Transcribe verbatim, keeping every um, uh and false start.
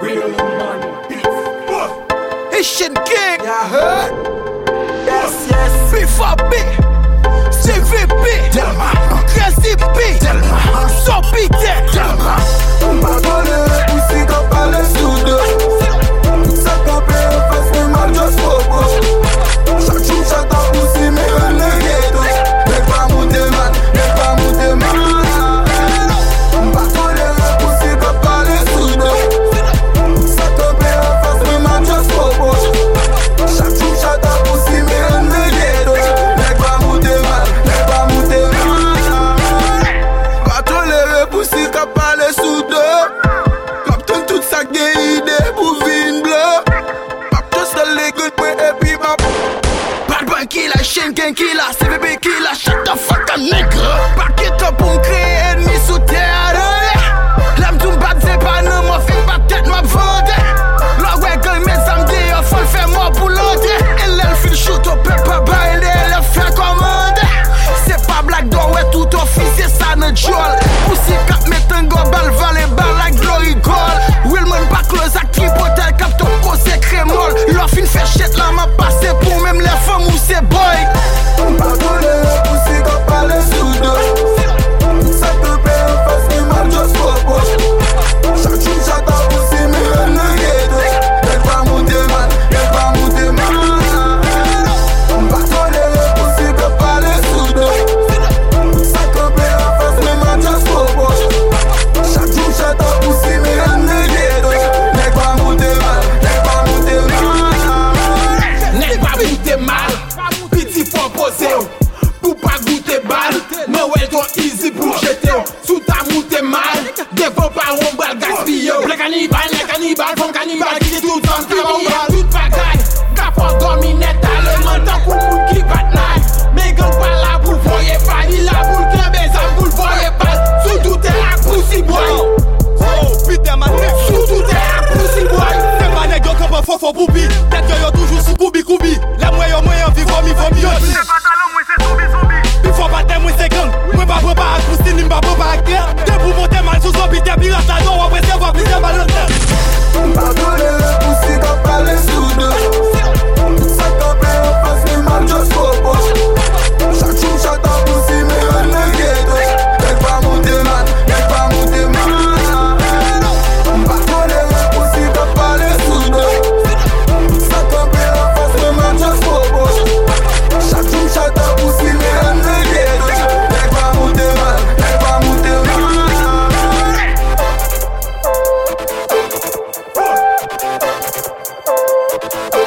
Haitian King. Ya heard? Yes, yes. B four B. C V P. Delma. Crazy B. Delma. Sopite. Delma. On va voler, pousser comme par le soude. Tout ça campé, on fait ce mal, just for chaque jour, j'attends pousser, mais on ne guette. Mais pas monter man, mais pas monter man. On va voler, pousser comme par le soude. Tout ça campé, on fait ce mal, just for chaque jour, j'attends pousser, mais on ne guette. Mais pas monter man, mais pas monter man. Va tolérer, pousser comme par le soude. Captain tout ça qui est idée pour vin bleu. Just the legal way, et puis ma Bad boy killer, Haitian King killer, C V P killer, shut the fuck up nigga. Back it up pour créer ennemi sous terre. L'âme tout bad c'est pas non, moi fait pas tête ma vente. La ouais gueule mes samedis, faut le faire moi pour l'autre. Elle elle file shoot au peuple pas bailler, elle fait commande. C'est pas blague d'or, ouais tout officier ça ne jol. Poussi cap met un go bal valet bal la glory goal. Willman pas close à tripotel cap ton conseil crémol. Leur fin fait chète là m'a passé pour même les femmes ou c'est boy. on va voler, pousser comme par le soude. Ça te plaît, on fait ce mal, just for chaque jour j'attends pousser, mais on ne guette. Mais pas monter man, mais pas monter man. On va voler, pousser comme par le soude. Ça te plaît, on fait ce mal, just for chaque jour j'attends pousser, mais on ne guette. Mais pas monter man, mais pas monter man. N'est pas goûter mal, petit faut poser pour pas goûter balle. Mais ouais, toi easy pour jeter sous ta moute mal. Des fois pas on balle gaspiller. Les cannibales, les cannibales font cannibales qui tout en temps. Toute bagaille, gaffe dominette, le menton pour moun qui bat naille. Mais gang pas là pour voyer pas, il là pour le clember, ça pour le voyer pas. Sous tout est la pussy boy. Oh putain ma tête. Sous tout est la pussy boy. C'est pas nègre comme un faux faux boubi. Tête que yo toujours sous koubi koubi. La moyen moyen vivre mi vomi yoti. C'est pas talent, moi c'est zombie zombie. Il faut pas t'aimer, moi c'est gang. Moi pas prendre pas à Christine, ni pas prendre pas à Claire. T'es pour monter mal sous son pitié, pirate la don, après c'est voir plusieurs balles en terre. On va voler, pousser comme par le soude. Ça campé, on fait ce mal, just for chaque jour j'attends pousser, mais on ne guette. Mais pas monter man, mais pas monter man. On va voler, pousser comme par le soude. Ça campé, on fait ce mal, just for chaque jour j'attends pousser, mais on ne guette. Mais pas monter man, mais pas monter man. Oh,